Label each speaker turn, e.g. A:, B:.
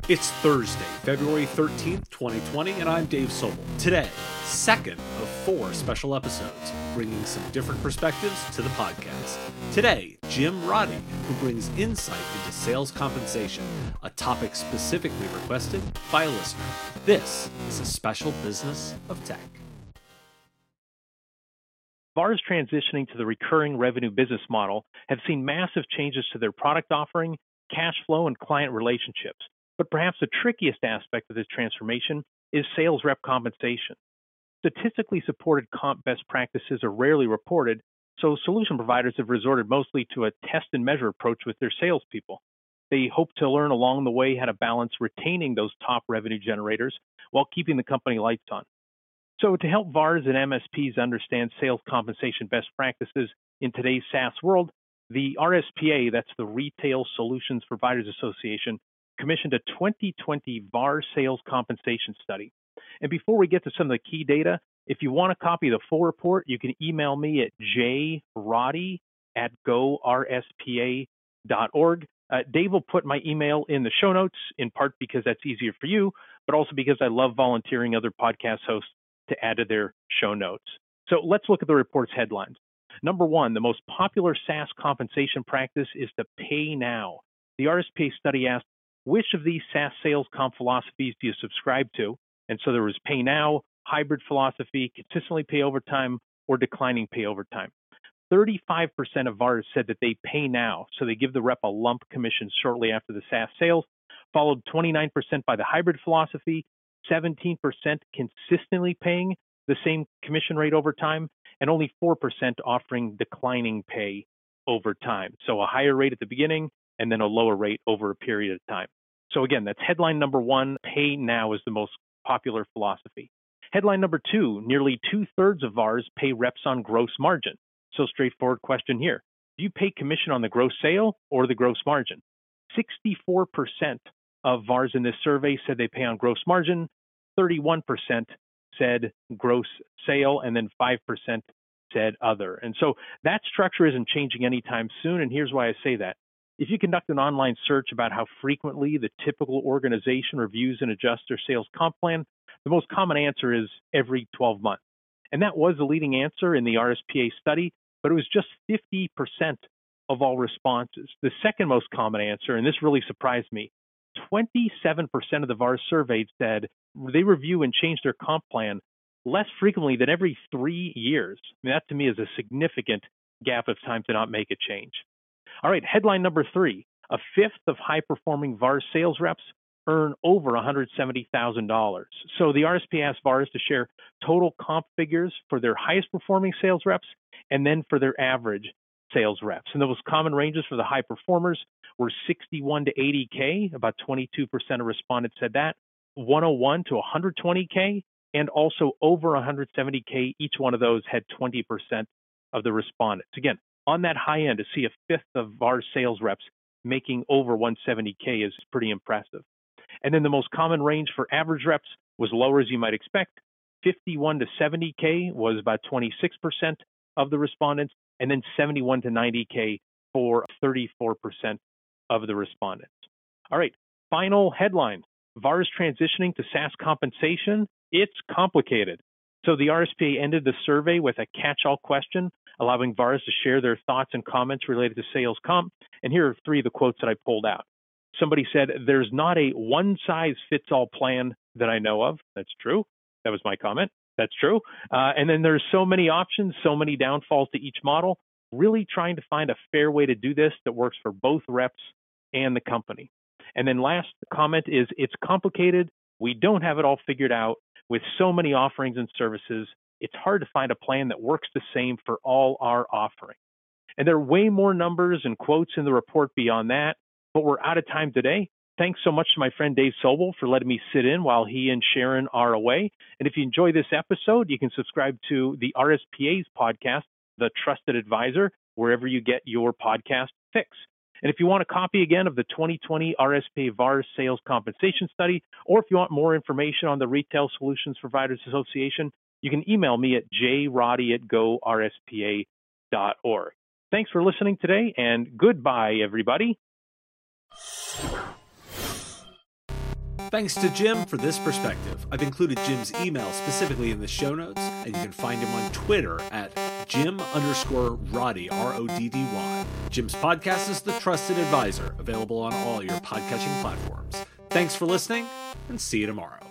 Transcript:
A: It's Thursday, February 13th, 2020, and I'm Dave Sobel. Today, second of 4 special episodes, bringing some different perspectives to the podcast. Today, Jim Roddy, who brings insight into sales compensation, a topic specifically requested by a listener. This is a special business of tech.
B: VARs transitioning to the recurring revenue business model have seen massive changes to their product offering, cash flow, and client relationships. But perhaps the trickiest aspect of this transformation is sales rep compensation. Statistically supported comp best practices are rarely reported, so solution providers have resorted mostly to a test and measure approach with their salespeople. They hope to learn along the way how to balance retaining those top revenue generators while keeping the company lights on. So to help VARs and MSPs understand sales compensation best practices in today's SaaS world, the RSPA, that's the Retail Solutions Providers Association, commissioned a 2020 VAR sales compensation study. And before we get to some of the key data, if you want a copy of the full report, you can email me at jroddy@gorspa.org. Dave will put my email in the show notes, in part because that's easier for you, but also because I love volunteering other podcast hosts to add to their show notes. So let's look at the report's headlines. Number 1, the most popular SaaS compensation practice is to pay now. The RSPA study asked, which of these SaaS sales comp philosophies do you subscribe to? And so there was pay now, hybrid philosophy, consistently pay over time, or declining pay over time. 35% of VARs said that they pay now, so they give the rep a lump commission shortly after the SaaS sales, followed 29% by the hybrid philosophy, 17% consistently paying the same commission rate over time, and only 4% offering declining pay over time. So a higher rate at the beginning and then a lower rate over a period of time. So again, that's headline number 1, pay now is the most popular philosophy. Headline number 2, nearly 2/3 of VARs pay reps on gross margin. So straightforward question here. Do you pay commission on the gross sale or the gross margin? 64% of VARs in this survey said they pay on gross margin, 31% said gross sale, and then 5% said other. And so that structure isn't changing anytime soon, and here's why I say that. If you conduct an online search about how frequently the typical organization reviews and adjusts their sales comp plan, the most common answer is every 12 months. And that was the leading answer in the RSPA study, but it was just 50% of all responses. The second most common answer, and this really surprised me, 27% of the VARs surveyed said they review and change their comp plan less frequently than every 3 years. I mean, that to me is a significant gap of time to not make a change. All right, headline number 3, 1/5 of high-performing VARs sales reps earn over $170,000. So the RSPA asked VARs to share total comp figures for their highest-performing sales reps and then for their average sales reps. And the most common ranges for the high performers were 61 to 80K, about 22% of respondents said that, 101 to 120K, and also over 170K. Each one of those had 20% of the respondents. Again, on that high end, to see 1/5 of VARs sales reps making over 170K is pretty impressive. And then the most common range for average reps was lower, as you might expect. 51 to 70K was about 26% of the respondents, and then 71 to 90K for 34% of the respondents. All right, final headline. VARs transitioning to SaaS compensation, it's complicated. So the RSPA ended the survey with a catch-all question, allowing VARs to share their thoughts and comments related to sales comp. And here are 3 of the quotes that I pulled out. Somebody said, there's not a one-size-fits-all plan that I know of. That's true. That was my comment. That's true. And then there's so many options, so many downfalls to each model, really trying to find a fair way to do this that works for both reps and the company. And then last comment is, it's complicated. We don't have it all figured out. With so many offerings and services, it's hard to find a plan that works the same for all our offerings. And there are way more numbers and quotes in the report beyond that, but we're out of time today. Thanks so much to my friend Dave Sobel for letting me sit in while he and Sharon are away. And if you enjoy this episode, you can subscribe to the RSPA's podcast, The Trusted Advisor, wherever you get your podcast fix. And if you want a copy again of the 2020 RSPA VARs Sales Compensation Study, or if you want more information on the Retail Solutions Providers Association, you can email me at jroddy@gorspa.org. Thanks for listening today, and goodbye, everybody.
A: Thanks to Jim for this perspective. I've included Jim's email specifically in the show notes, and you can find him on Twitter at Jim_Roddy, R-O-D-D-Y. Jim's podcast is The Trusted Advisor, available on all your podcatching platforms. Thanks for listening, and see you tomorrow.